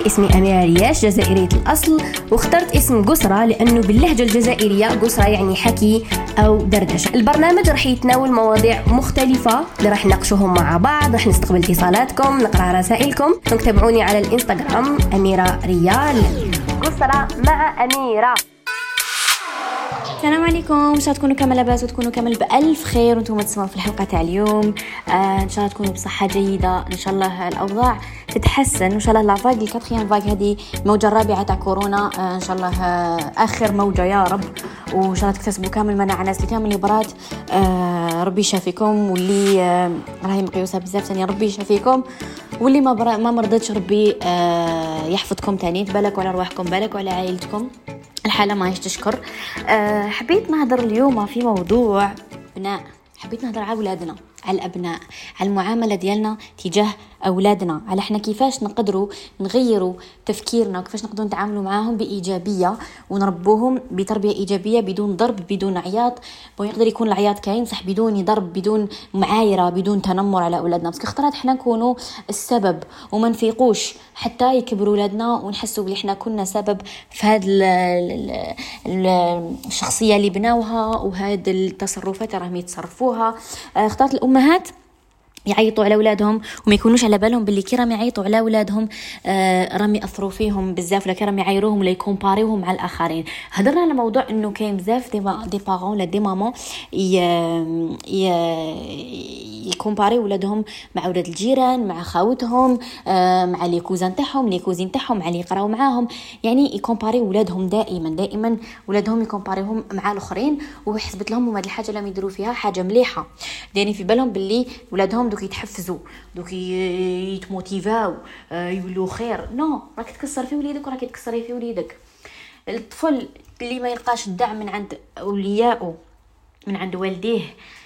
اسمي أميرة رياش، جزائرية الأصل، واخترت اسم قسرة لأنه باللهجة الجزائرية قسرة يعني حكي أو دردشة. البرنامج رح يتناول مواضيع مختلفة اللي رح نناقشوهم مع بعض، رح نستقبل اتصالاتكم، نقرأ رسائلكم. تابعوني على الإنستغرام أميرة ريال. قسرة مع أميرة. السلام عليكم، ان شاء الله تكونوا كامل لاباس وتكونوا كامل بألف خير وانتم تسمعوا في الحلقه تاع اليوم. ان شاء الله تكونوا بصحه جيده، ان شاء الله الاوضاع تتحسن، وان شاء الله لافاغ الكاتريام فاغ هذه الموجه الرابعه تاع كورونا ان شاء الله اخر موجه يا رب، وان شاء الله تكتسبوا كامل مناعه، الناس اللي كامل برات ربي يشافيكم، واللي راهي مقيوسه بزاف ثاني ربي يشافيكم، واللي ما مرضتش ربي يحفظكم ثاني، بالك وعلى ارواحكم، بالك وعلى عائلتكم، الحالة ما هيش تشكر. حبيت نهضر اليوم في موضوع بناء، حبيت نهضر على أولادنا، على الأبناء، على المعاملة ديالنا تجاه أولادنا، على إحنا كيفاش نقدروا نغيروا تفكيرنا وكيفاش نقدروا نتعاملوا معاهم بإيجابية ونربوهم بتربية إيجابية بدون ضرب بدون عياط. ويقدر يكون العياط كاين صح بدون ضرب بدون معايرة بدون تنمر على أولادنا، بس اختارت إحنا نكونوا السبب وما نفيقوش حتى يكبروا أولادنا ونحسوا بلي إحنا كنا سبب في هذه الشخصية اللي بناوها وهذه التصرفات راهم يتصرفوها. اختارت الأمهات يعيطوا على أولادهم وما يكونوش على بالهم باللي كي راهم يعيطوا على أولادهم راهم يأثروا فيهم بزاف، ولا كي راهم يعايروهم ولا يكومباريوهم مع الآخرين. هضرنا على موضوع إنه كاين بزاف دي بارون ولا دي مامون يكومباري ولادهم مع أولاد الجيران، مع خاوتهم، مع لي كوزان تاعهم، لي كوزين تاعهم، مع اللي يقراو معاهم، يعني يكومباري ولادهم دائما ولادهم يكومباريهم مع الآخرين، ويحسبت لهم هما هذه الحاجة اللي يديروا فيها حاجة مليحة، يعني في بالهم باللي ولادهم دوك يتحفزوا، دوك يتموتيفاو، يولوا خير. نو، راك تكسر في وليدك وراك تكسري في وليدك. الطفل اللي ما يلقاش الدعم من عند أوليائه، من عند والديه،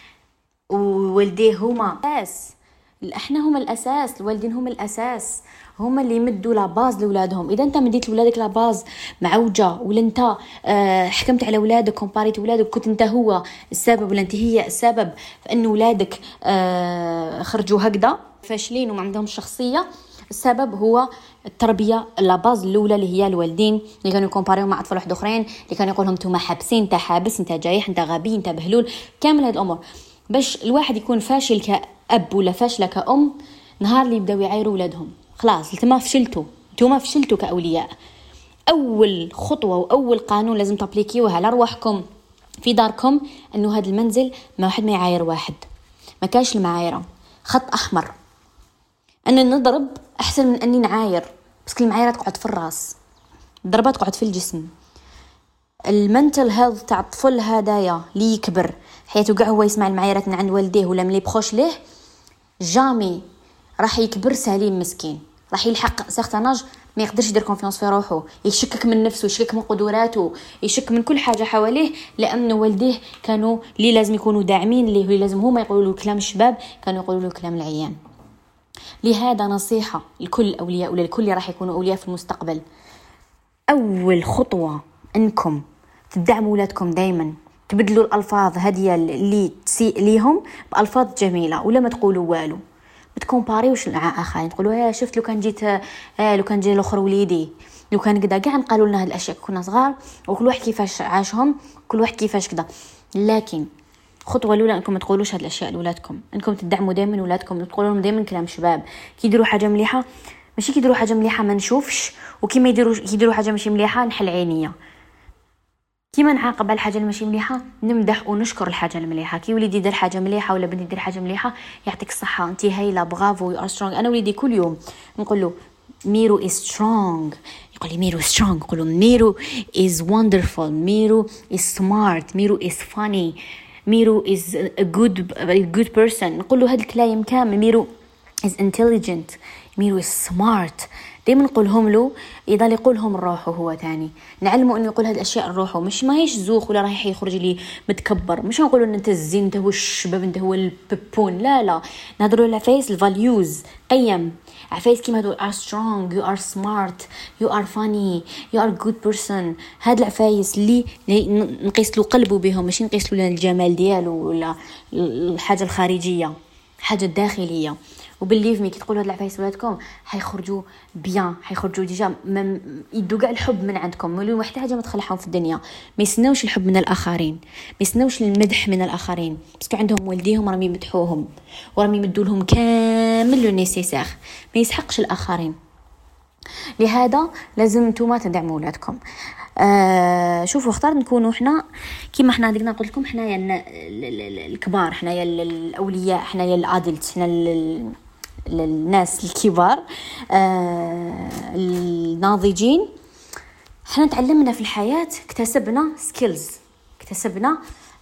ووالديه هما الأساس، احنا هما الأساس، الوالدين هما الأساس، هما اللي يمدوا لاباز لولادهم. اذا انت مديت لولادك لاباز معوجه، ولا انت حكمت على ولادك، كومباريت ولادك، كنت انت هو السبب ولا انت هي السبب في ان ولادك خرجوا هكذا فاشلين وما عندهم شخصيه، السبب هو التربيه، لاباز الاولى اللي هي الوالدين اللي كانوا يكومباريو مع اطفال واحد اخرين، اللي كانوا يقول لهم نتوما حابسين، انت حابس، انت جايح، انت غبي، انت بهلول، كامل هذه الامور. باش الواحد يكون فاشل كأب ولا فاشله كأم، نهار اللي يبداو يعايروا ولادهم خلاص انتما فشلتوا كأولياء. أول خطوة وأول قانون لازم تابليكيوها على أرواحكم في داركم، أنه هذا المنزل ما واحد ما يعاير واحد، ما كاش المعايرة، خط أحمر، أن نضرب أحسن من أني نعاير، بس كل المعايرة تقعد في الراس، الضربات تقعد في الجسم. المنتل هيلث تاع الطفل هدايا لي يكبر حياته قاع هو يسمع المعايرات من عند والديه ولا ملي بخوش له، جامي راح يكبر سليم مسكين، راح يلحق سيغتاناج ما يقدرش يدير كونفيونس في روحه، يشكك من نفسه، يشكك من قدراته، يشك من كل حاجه حواليه، لانه والديه كانوا اللي لازم يكونوا داعمين ليه، اللي لازم هما يقولوا له كلام الشباب، كانوا يقولوا له كلام العيان. لهذا نصيحه لكل الاولياء ولا لكل اللي راح يكونوا اولياء في المستقبل، اول خطوه انكم تدعموا اولادكم دائما، تبدلوا الالفاظ هذه اللي تسيء ليهم بالفاظ جميله، ولا ما تقولوا والو، بتكومباريوش مع اخرين، تقولوا يا شفت لو كان جيت لو كان جي الاخر وليدي، لو كان كذا، كاع نقالوا لنا هاد الاشياء كنا صغار، وكل واحد كيفاش عاشهم، كل واحد كيفاش كذا. لكن خطوه الاولى انكم ما تقولوش هاد الاشياء لاولادكم، انكم تدعموا دائما ولادكم، تقولوا لهم دائما كلام شباب، كيديروا حاجه مليحه ماشي كيديروا حاجه مليحه ما نشوفش، وكيما يديروا حاجه ماشي مليحه نحل عينيا، كيما نعاقب على الحاجه الماشي مليحه نمدح ونشكر الحاجه المليحه. كي وليدي يدير حاجه مليحه ولا بنتي يدير حاجه مليحه يعطيك الصحه، انت هايله، برافو، يو ار سترونغ. انا وليدي كل يوم نقول له ميرو از سترونغ، يقول لي ميرو سترونغ، نقول له ميرو از وندرفول، ميرو از سمارت، ميرو از فاني، ميرو از ا جود بيرسون، نقول له هاد الكلام كامل، ميرو از انتليجنت، ميرو از سمارت، دائما نقولهم له يضل يقولهم روحه هو تاني، نعلمه انه يقول هذه الاشياء لروحه، مش ما هيش زوخ ولا رايح يخرج لي متكبر، مش نقول ان انت الزين، انت هو الشباب، انت هو البيبون، لا نهضروا على فايس الفاليوز، قيم عفايس كيما هادو are strong, you are smart, you are funny, you are good person. هاد العفايس اللي نقيس له قلبه بهم، ماشي نقيس له الجمال ديالو ولا الحاجه الخارجيه، حاجه داخليه. وبالليف مي كي تقولوا هاد العفايس ولادكم حيخرجوا بيان، حيخرجوا ديجا يدوا كاع الحب من عندكم. مولو حتى حاجه ما تخلعهم في الدنيا، ما يسناوش الحب من الاخرين، ما يسناوش المدح من الاخرين، باسكو عندهم والديهم راهم يمدحوهم وراهم يمدوا لهم كامل لو نيسيسير. ما يسحقش الاخرين. لهذا لازم نتوما تدعموا ولادكم. شوفوا اختار نكونوا حنا كيما حنا دينا قلت لكم، حنايا الكبار، حنايا الاولياء، حنايا الادلت، حنا الناس الكبار الناضجين. حنا تعلمنا في الحياة، اكتسبنا سكيلز، اكتسبنا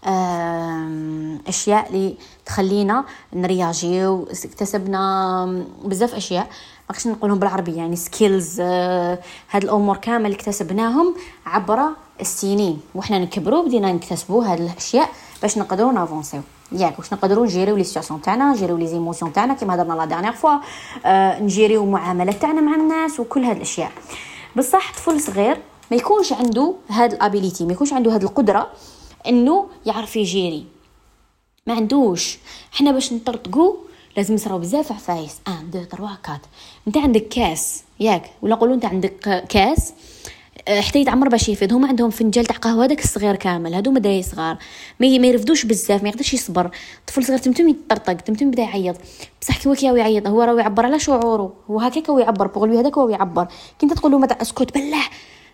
اشياء اللي تخلينا نرياجيو، اكتسبنا بزاف اشياء ما نقدرش نقولهم بالعربيه يعني سكيلز. هاد الامور كامل اكتسبناهم عبر السنين، وحنا نكبروا بدينا نكتسبوا هاد الاشياء باش نقدروا نافونسيو ياك، واش نقدروا نجيريو لي سيتواسيون تاعنا، نجيريو لي زيموسيون تاعنا كيما هضرنا لا ديرنيير فوا، نجيريو المعاملات تاعنا مع الناس وكل هاد الاشياء. بصح طفل صغير ما يكونش عنده هاد الابيليتي، ما يكونش عنده هاد القدره انه يعرف يجيري، ما عندوش. حنا باش نطرطقوا لازم نصراو بزاف عفايس 1 2 3 4. انت عندك كاس ياك، ولا نقولوا انت عندك كاس حتى يتعمر باش يفيد. هما عندهم فنجال تاع قهوه هذاك الصغير كامل، هادو مداي صغار ما يرفدوش بزاف، ما يقدرش يصبر. طفل صغير تمتم يطرطق، تمتم بدا يعيط، بصح كي هو يعيط هو راه يعبر على شعوره، هو هكاك هو يعبر بغلو، هذاك هو يعبر. كي انت تقول له ما اسكت بلح،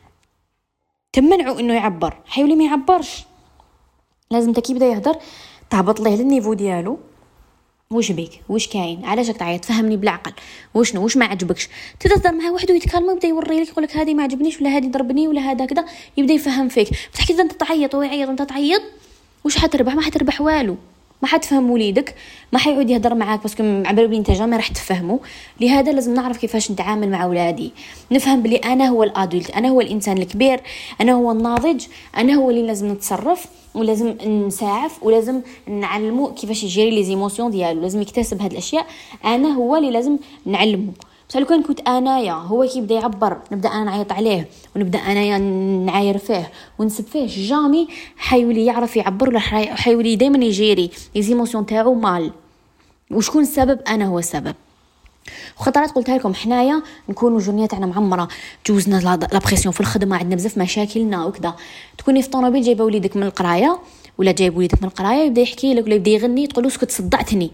تمنعوا انه يعبر، حيولي ما يعبرش. لازم تكي بدا يهدر تهبط ليه للنيفو ديالو. واش بيك، واش كاين، علاش تعيط، فهمني بالعقل، وشنو واش ما عجبكش. تهضر معاه وحده يتكلم ويبدا يوري لك، يقول لك هذه ما عجبنيش ولا هذه ضربني ولا هذا كذا، يبدا يفهم فيك. بصح كي انت تعيط ويعيط وانت تعيط، واش حتربح؟ ما حتربح والو، ما حتفهم وليدك، ما حيعود يهضر معاك باسكو عبالو بلي انت جامي راح تفهمه. لهذا لازم نعرف كيفاش نتعامل مع اولادي، نفهم بلي انا هو الادولت، انا هو الانسان الكبير، انا هو الناضج، انا هو اللي لازم نتصرف ولازم نساعف ولازم نعلمه كيفاش يجري لي زيموسيون ديالو، لازم يكتسب هاد الاشياء. انا هو اللي لازم نعلمه. بصح لو كان كنت انايا هو كيبدا يعبر نبدا انا نعيط عليه ونبدا انايا نعاير فيه ونسب فيه، جامي حيولي يعرف يعبر ولا حيولي دائما يجيري لي زيموسيون تاعو مال. وشكون السبب؟ انا هو السبب. وخطرات قلتها لكم، حنايا نكونوا جونيا تاعنا معمره، جوزنا لا بريسيون في الخدمه، عندنا بزاف مشاكلنا وكذا، تكوني في طوموبيل جايبه وليدك من القرايه ولا جايب وليدك من القرايه، يبدا يحكي لك ولا يبدا يغني، تقول له اسكت صدعتني.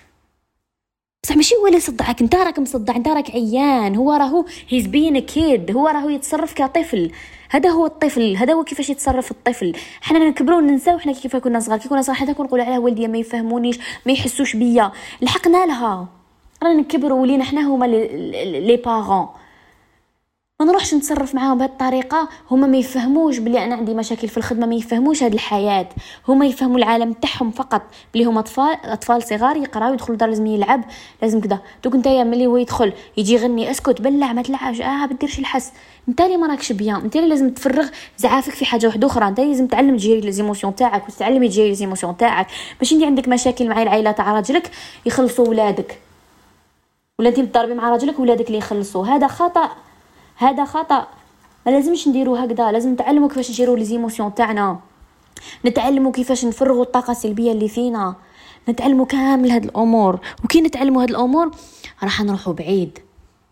بصح ماشي هو اللي صدعك، انت راك مصدع، انت راك عيان. هو راهو هيز بين كيد، هو راهو يتصرف كطفل. هذا هو الطفل، هذا هو كيفاش يتصرف الطفل. حنا نكبروا وننساو حنا كيف كنا صغار. كي كنا صغار حتى كنقولوا على والديا ما يفهمونيش، ما يحسوش بيا، لحقنا لها، رانا نكبروا ولينا حنا هما لي بارون. ما نروحش نتصرف معاهم بهذه الطريقه. هما ما يفهموش بلي انا عندي مشاكل في الخدمه، ما يفهموش هذه الحياه. هما يفهموا العالم تاعهم فقط بلي هما اطفال صغار يقراو يدخلوا دار، لازم يلعب، لازم كذا. دوك نتايا ملي هو يدخل يجي يغني اسكت بلع ما تلعبش، ما ديرش الحس، انت اللي ما راكش بيان، انت اللي لازم تفرغ زعافك في حاجه واحده اخرى. انت لازم تعلم تجيري لي زيموسيون تاعك وتتعلمي تجيري لي زيموسيون تاعك. ماشي انت عندك مشاكل مع العائله تاع راجلك يخلصوا ولادك، ولا انت تضربي مع راجلك ولادك اللي يخلصوا. هذا خطا، هذا خطا. ما لازمش نديروا هكذا. لازم نتعلموا كيفاش نجيروا لي زيموسيون تاعنا، نتعلموا كيفاش نفرغوا الطاقه السلبيه اللي فينا، نتعلموا كامل هاد الامور. وكي نتعلموا هاد الامور راح نروحوا بعيد،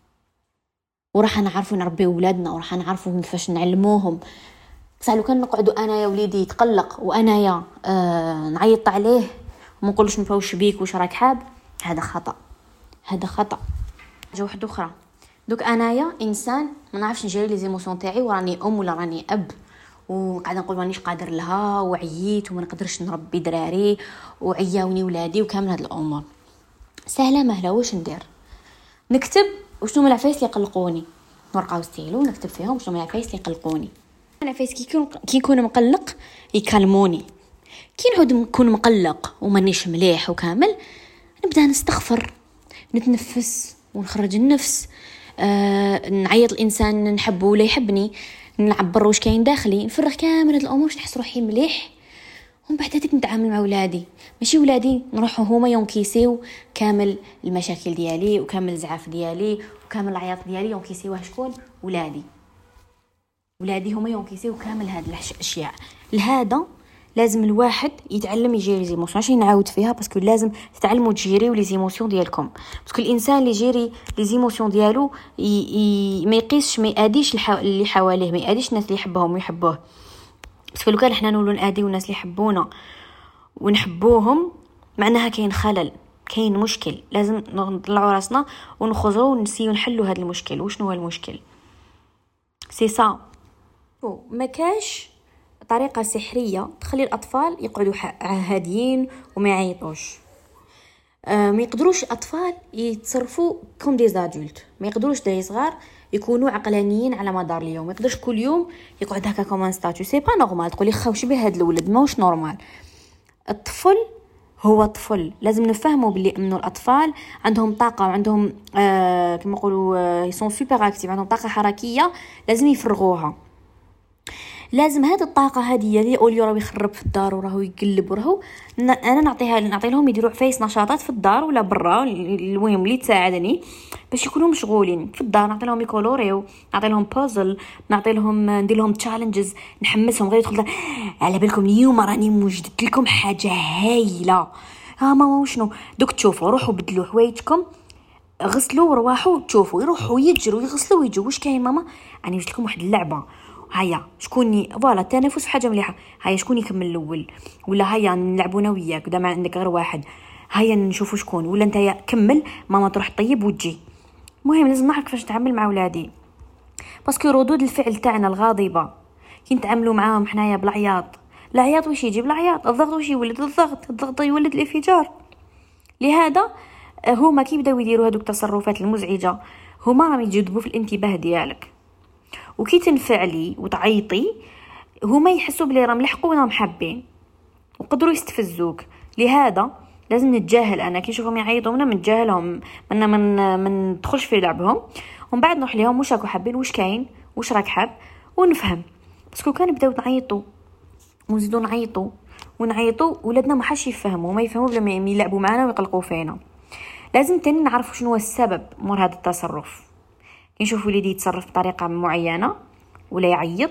وراح نعرفوا نربيو ولادنا، وراح نعرفوا كيفاش نعلموهم. بصح لو كان نقعدوا انا يا وليدي يتقلق وانا نعيط عليه وما نقولوش مفاوش بيك واش راك حاب، هذا خطا، هذا خطا. حاجه واحده اخرى، دوك انايا انسان ما نعرفش نجري لي زيموسيون تاعي، وراني ام ولا راني اب، وقاعده نقول مانيش قادر لها وعييت وما نقدرش نربي دراري وعياوني ولادي وكامل هاد الامور. سهله مهله، واش ندير؟ نكتب وشنو من العفايس اللي يقلقوني، ورقه وستيلو نكتب فيهم شنو من العفايس اللي يقلقوني. العفايس كي يكون مقلق يكلموني، كي نعود نكون مقلق ومانيش مليح وكامل نبدا نستغفر، نتنفس ونخرج النفس، نعيط الانسان نحبه ولا يحبني، نعبر واش كاين داخلي، نفرغ كامل هاد الامور باش نحس روحي مليح. ومن بعد هذيك نتعامل مع ولادي، ماشي ولادي نروحوا هما ينكيسيو كامل المشاكل ديالي وكامل الزعاف ديالي وكامل العياط ديالي، ينكيسيوه شكون؟ ولادي هما ينكيسيو كامل هاد الاشياء. لهذا لازم الواحد يتعلم يجيري لي زيموسيون. ماشي نعاود فيها باسكو لازم تتعلموا تجيريو لي زيموسيون ديالكم، باسكو الانسان اللي يجيري لي زيموسيون ديالو ما يقيسش، ما ياديش اللي حواليه، ما ياديش الناس اللي يحبهم ويحبوه. باسكو لو كان حنا نولو ناديو الناس اللي يحبونا ونحبوهم معناها كاين خلل، كاين مشكل. لازم نطلعوا راسنا ونخرجوا ونسيو نحلوا هذا المشكل. وشنو هو المشكل؟ سي سا ما كاش طريقه سحريه تخلي الاطفال يقعدوا هاديين وما يعيطوش. ما يقدروش الاطفال يتصرفوا كوم دي زادولت، ما يقدروش داي صغار يكونوا عقلانيين على مدار اليوم. ما يقدرش كل يوم يقعد هكا كوم ان ستاتيو. سي با نورمال تقولي خوش به هاد الولد، ماهوش نورمال. الطفل هو طفل، لازم نفهمه بلي انه الاطفال عندهم طاقه وعندهم كما نقولوا يسون سوبر اكتيف، عندهم طاقه حركيه لازم يفرغوها. لازم هذه الطاقه هذه اللي اوليو راه يخرب في الدار وراه يقلب وراه انا نعطي لهم يديروا عفايس نشاطات في الدار ولا برا، المهم اللي تساعدني باش يكونوا مشغولين في الدار. نعطي لهم يكولوريو، نعطي لهم بازل، نعطي لهم ندير لهم تشالنجز، نحمسهم. غير يدخل على بالكم اليوم راني موجدت لكم حاجه هايله. ماما وشنو دوك؟ تشوفوا روحوا بدلوا حوايجكم، غسلوا ورواحوا، تشوفوا يروحوا يجروا يغسلوا ويجوا. واش كاين ماما؟ راني جبت لكم واحد اللعبه، هيا شكوني فوالا التنافس في حاجه مليحه، هيا شكون يكمل الاول، ولا هيا نلعبوا انا وياك دام عندك غير واحد، هيا نشوفوا شكون، ولا نتايا كمل ماما تروح طيب وتجي. المهم لازم نعرف كيفاش نتعامل مع ولادي، باسكو ردود الفعل تاعنا الغاضبه كي نتعاملوا معاهم حنايا بالعياط. العياط واش يجيب؟ العياط الضغط واش يولد؟ الضغط يولد الانفجار. لهذا هما كي بداو يديروا هذوك التصرفات المزعجه هما راهم يجذبوا في الانتباه ديالك، وكي تنفعلي وتعيطي هما يحسوا بلي راهم لحقوا وراهم حابين وقدروا يستفزوك. لهذا لازم نتجاهل. انا كي نشوفهم يعيطوا انا نتجاهلهم، من ندخلش في لعبهم، ومن بعد نروح لهم واش راكو حابين، واش كاين، واش راك حاب، ونفهم. باسكو كان بداو نعيطوا ونزيدوا نعيطوا ولادنا ما حاش يفهموا، ما يفهموا بلا ما يلعبوا معنا ويقلقوا فينا. لازم تاني نعرف شنو هو السبب مور هذا التصرف. كي نشوف وليدي يتصرف بطريقه معينه ولا يعيط،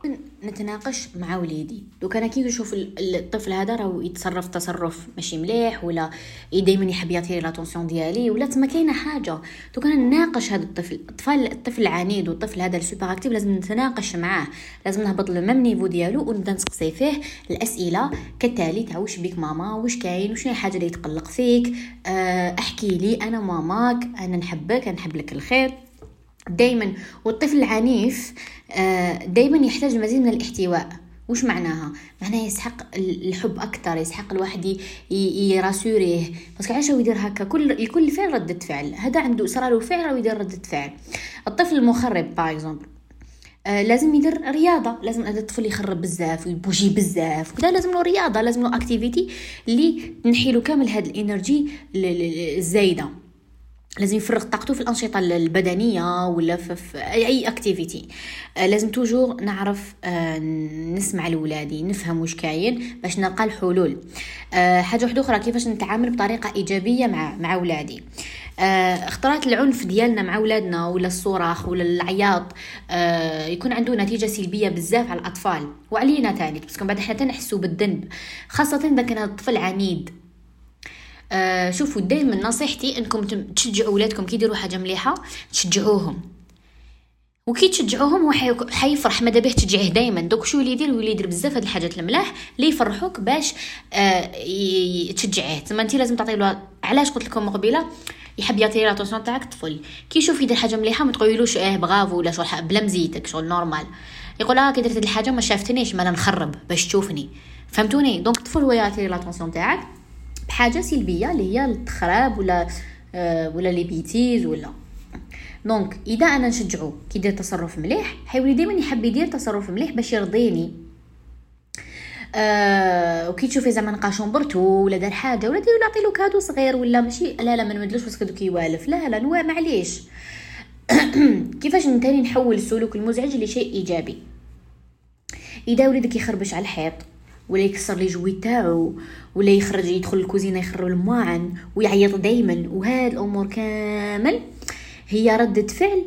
نتناقش مع وليدي. لو كان كي نشوف الطفل هذا راه يتصرف تصرف ماشي مليح، ولا دائما يحب يعطي لاتونسيون ديالي، ولا تما كاينه حاجه، لو كان نناقش هذا الطفل العنيد والطفل هذا السوبر اكتيف، لازم نتناقش معاه، لازم نهبط للميم نيفو ديالو ونبدا نسقسي فيه الاسئله كالتالي تاع واش بيك ماما، واش كاين، وشنو الحاجه اللي تقلق فيك، احكي لي انا ماماك، انا نحبك، انا نحب لك الخير دايما. والطفل العنيف دايما يحتاج مزيد من الاحتواء. وش معناها؟ معناها يسحق الحب اكثر، يسحق الواحد يراسوريه. بس علاش هو يدير هكا؟ كل فعل ردة فعل، هذا عنده صار له فعل راه يدير ردة فعل. الطفل المخرب باغ اكزومبل لازم يدير رياضه، لازم هذا الطفل يخرب بزاف ويبوجي بزاف وكذا، لازم له رياضه، لازم له اكتيفيتي اللي تنحي له كامل هذه الانرجي الزايده. لازم يفرغ طاقته في الأنشطة البدنية ولا في أي اكتيفيتي. لازم توجور نعرف نسمع لولادي، نفهم واش كاين باش نلقى الحلول. حاجة واحدة أخرى، كيفاش نتعامل بطريقة إيجابية مع ولادي. اختراط العنف ديالنا مع ولادنا ولا الصراخ ولا العياط يكون عنده نتيجة سلبية بزاف على الأطفال وعلينا تاني، بس بعد حتى تنحسوا بالذنب، خاصة إذا كان الطفل عنيد. شوفوا دائما نصيحتي انكم تشجعوا اولادكم كي يديروا حاجه مليحه، تشجعوهم، وكي تشجعوهم هو حيفرح. ماذا به تشجعيه دائما. دوك شو اللي يدير بزاف هاد الحاجات الملاح اللي يفرحوك باش تشجعيه. تما انت لازم تعطي له. علاش قلت لكم قبيله يحب يعطي لاتونسيون تاعك طفل كي يشوف يدير حاجه مليحه ما تقوليلوش برافو ولا شغل بلا مزيتك شغل نورمال، يقول كي درت هاد الحاجه ما شافتنيش ما نخرب باش تشوفني. فهمتوني؟ دونك الطفل هو يعطي لاتونسيون تاعك بحاجه سلبيه اللي هي التخراب ولا لي بيتيز ولا. دونك اذا انا نشجعه كي يدير تصرف مليح حيولي دائما يحب يدير تصرف مليح باش يرضيني. وكي تشوفي زعما نقاشون برتو ولا دار حاجه ولا نعطي له كادو صغير ولا ماشي لا ما نمدلوش باسكو دوك يوالف، لا نوا معليش. كيفاش نتاني نحول السلوك المزعج لشيء ايجابي؟ اذا ولدك يخربش على الحيط ولا يكسر لي جوي تاعو ولا يخرج يدخل الكوزينه يخرب الماعن ويعيط دائما، وهاد الامور كامل هي ردة فعل.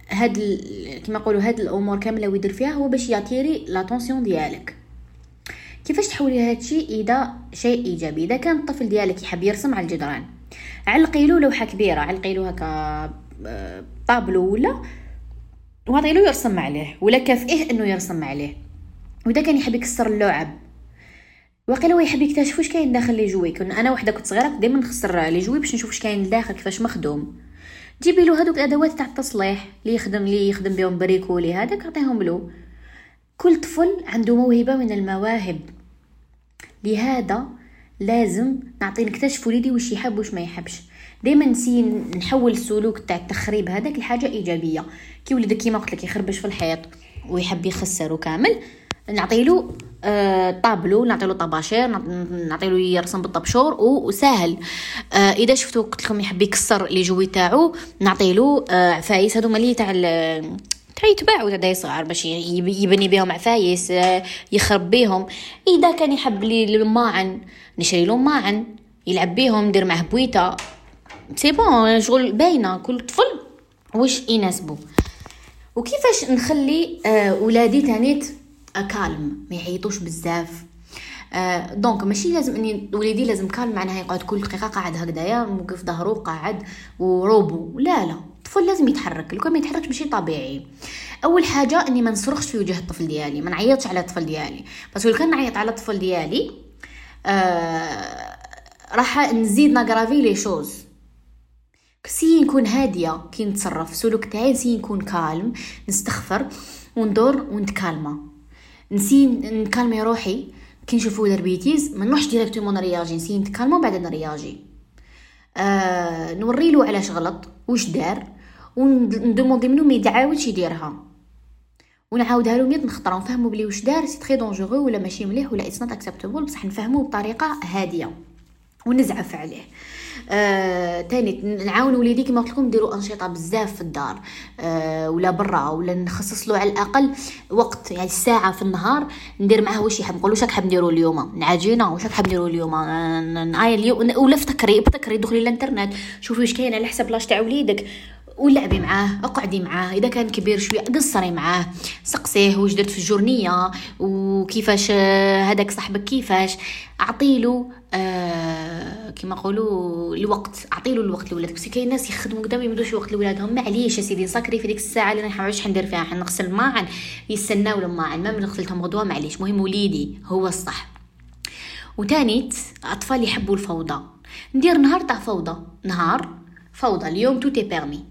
هاد كما نقولوا هاد الامور كامله ويدير فيها هو باش يعطيري لاتونسيون ديالك. كيفاش تحولي هذا الشيء اذا شيء ايجابي؟ اذا كان الطفل ديالك يحب يرسم على الجدران، علقي له لوحه كبيره، علقي له هكا طابلو ولا، وعطي له يرسم عليه، ولا كافئه انه يرسم عليه. واذا كان يحب يكسر اللعب، وقيلا هو يحب يكتشف واش كاين داخل لي جوي. كنا انا وحده كنت صغيره دائما نخسر لي جوي باش نشوف واش كاين داخل كيفاش مخدوم. جيبي له هذوك الادوات تاع التصليح اللي يخدم بهم بريكولي، هذاك عطيهم له. كل طفل عنده موهبه من المواهب، لهذا لازم نكتشف وليدي واش يحب واش ما يحبش. دائما نحول السلوك تاع التخريب هذاك لحاجه ايجابيه. كي ولدك كيما قلت لك يخربش في الحيط ويحب يخسر كامل، نعطيله طابلو، نعطيله طباشير، نعطيله يرسم بالطبشور وسهل. اذا شفتو قلت لكم يحب يكسر لي جوي تاعو، نعطيله عفايس هذوما اللي تاع يتباعوا تاع داي صغار باش يبني بهم عفايس يخرب بهم. اذا كان يحب لي الماعن، نشري له ماعن يلعب بهم، ندير معه بويته، سي بون شغل باينه كل طفل واش يناسبه. وكيفاش نخلي ولادي تانيت كالم، ما يعيطوش بزاف. دونك ماشي لازم اني وليدي لازم كالم معناها يقعد كل دقيقه قاعد هكذايا موقف ظهره قاعد وروبو، لا الطفل لازم يتحرك. لو ما يتحركش ماشي طبيعي. اول حاجه اني ما نصرخش في وجه الطفل ديالي، ما نعيطش على الطفل ديالي، بس لو كان نعيط على الطفل ديالي راح نزيد نغرافي لي شوز. سي نكون هاديه كي نتصرف، سلوك تاعي سي نكون كالم، نستغفر وندور ونتكالما، نسي نكالمي روحي. كي نشوفو دار بيتيز ما نروحش ديريكتومون نرياجي، نسي نتكالما وبعد نرياجي. نوري له علاش غلط واش دار، وندوموندي منو ما يتعاودش يديرها، ونعاودها له 100 خطره، نفهمو بلي واش دار سي تري دونجورو ولا ماشي مليح ولا اتس نوت اكسبتابل، بصح نفهمو بطريقه هاديه ونزعف عليه. تاني نعاون وليدي كما قلت لكم نديروا انشطه بزاف في الدار ولا برا، ولا نخصص له على الاقل وقت، يعني ساعه في النهار ندير معاه واش يحب. نقول له واش حاب نديروا اليوم، نعاجينا واش حاب نديروا اليوم، نعاين اليوم، ولا افتكري دخلي الانترنت شوفي واش كاين على حسب لاش تاع وليدك ولعبي معاه، اقعدي معاه. اذا كان كبير شويه قصري معاه، سقسيه واش درت في الجورنيه وكيفاش هذاك صاحبك كيفاش. اعطيله كما نقولوا الوقت، اعطيله الوقت لولادك. بس كاين ناس يخدموا قدام يمدوش وقت لولادهم، معليش يا سيدي نسكري في ديك الساعه اللي راح واش حندير فيها، حنغسل الماعن يستناو الماعن، ما غسلتهم غدوه معليش، مهم وليدي هو الصح. وتانيت اطفال يحبوا الفوضى، ندير نهار تاع فوضى، نهار فوضى اليوم تو تي بيرمي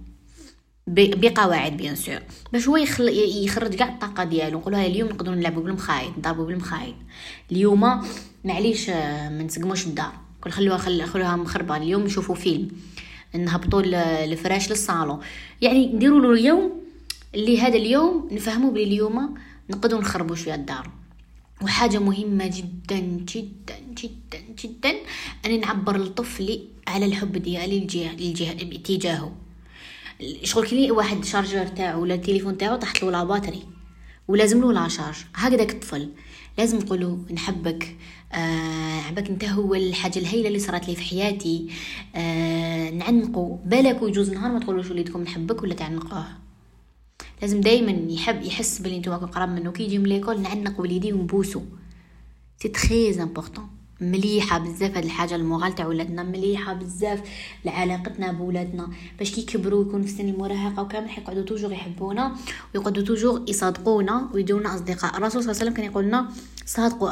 بقواعد بيان سور، باش هو يخرج كاع الطاقه ديالو. نقولوا اليوم نقدروا نلعبوا بالمخايد، نضربوا بالمخايد، اليوم معليش ما نسقموش الدار، خلوها مخربه، اليوم نشوفوا فيلم، نهبطوا الفراش للصالون. يعني نديروا له اليوم اللي هذا اليوم نفهموا بلي اليوم نقدروا نخربوا شويه الدار. وحاجه مهمه جدا جدا جدا جدا اني نعبر لطفلي على الحب ديالي تجاهه. شغل كلي واحد شارجر تاعو ولا التليفون تاعو طاحت له لا باتري ولازم له لا شارج، هكذاك الطفل لازم نقوله نحبك، عباك انت هو الحاجه الهائله اللي صارت لي في حياتي. نعنقوا بالك ويجوز نهار ما تقولوش وليدكم نحبك ولا تعنقوه. لازم دائما يحس بلي نتوما قراب منه. كي يجي من ليكول نعنق وليدي ونبوسو، سي تري امبورطون. مليحه بزاف هاد الحاجه، المورال تاع ولادنا مليحه بزاف لعلاقتنا بولادنا، باش كي يكبروا يكون في سن المراهقه وكامل حيقعدوا توجور يحبونا ويقعدوا توجور يصادقونا ويدونا اصدقاء. الرسول صلى الله عليه وسلم كان يقول لنا صادقوا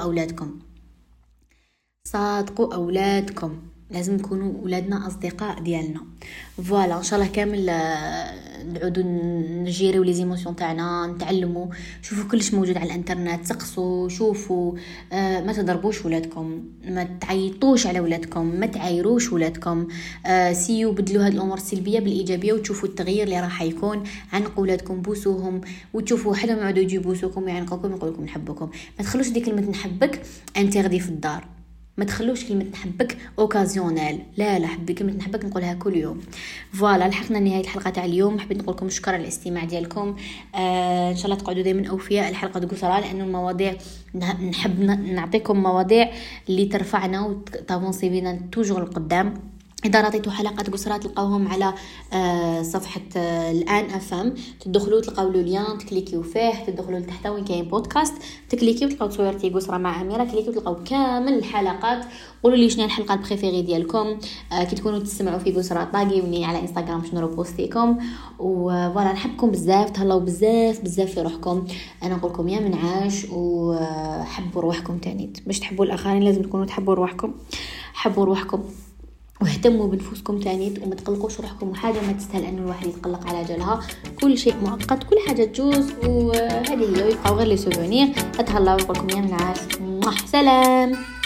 اولادكم، لازم يكونوا ولادنا اصدقاء ديالنا. فوالا ان شاء الله كامل نعودوا نجيريو لي زيموسيون تاعنا، نتعلموا، شوفوا كلش موجود على الانترنت، سقسوا شوفوا. ما تضربوش ولادكم، ما تعيطوش على ولادكم، ما تعايروش ولادكم. سيو بدلوا هذه الامور السلبيه بالايجابيه وتشوفوا التغيير اللي راح يكون. عنقوا ولادكم، بوسوهم، وتشوفوا حدا ما يعودوا يجيبوا بوسوكم ويعنقوكم ويقول لكم نحبكم. ما تخلوش دي كلمه نحبك انتغدي في الدار، ما تخلوش كلمه نحبك اوكازيونيل، لا حبي كلمه نحبك نقولها كل يوم. فوالا لحقنا نهايه الحلقه تاع اليوم. حبيت نقول لكم شكرا على الاستماع ديالكم. ان شاء الله تقعدوا دائما اوفياء. الحلقه قصيره لانه المواضيع نحب نعطيكم مواضيع اللي ترفعنا وتافونسي بينا توجور القدام. إذا رأيتوا حلقات قصرى تلقاوهم على صفحة الآن أفهم، تدخلوا تلقاو لوليان تكليكيو فيه، تدخلوا لتحت وين كاين بودكاست تكليكيو تلقاو تصويرتي قصرى مع أميرة، كليكيو تلقاو كامل الحلقات. قولوا لي شنو الحلقة البريفيري ديالكم، كي تكونوا تسمعوا في قصرى طاقيوني على انستغرام شنو بوستيكم. وفوالا نحبكم بزاف، تهلاو بزاف بزاف في روحكم. انا نقولكم يا منعاش، وحبوا روحكم تاني، باش تحبوا الاخرين لازم تكونوا تحبوا روحكم. حبوا روحكم واهتموا بنفوسكم تانيت، وما تقلقوش روحكم، وحاجه ما تستاهل انه الواحد يتقلق على جالها. كل شيء مؤقت، كل حاجه تجوز، وهذه هي، ويبقاو غير لي سوفونير. اتهلاو، نقولكم يا منعاش، سلام.